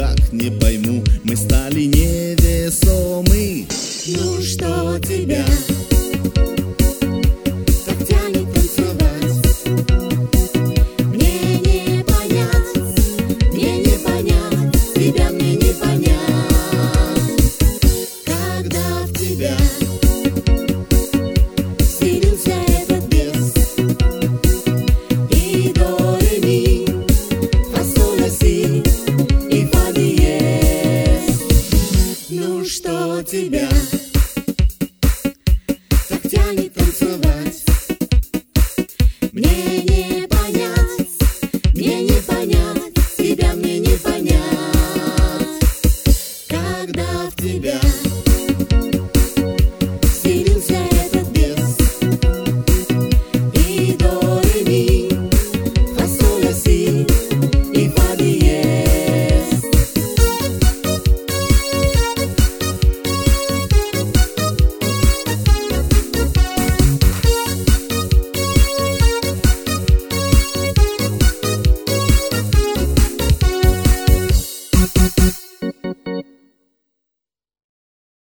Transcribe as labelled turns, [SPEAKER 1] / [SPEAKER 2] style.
[SPEAKER 1] никак не пойму, мы стали невесомы.
[SPEAKER 2] Ну что тебя так тянет танцевать? Мне не понять, тебя мне не понять. Когда в тебя вселился этот бес, и до, ре, ми, фа, соль, ля, си, и фа диез. Ну что тебя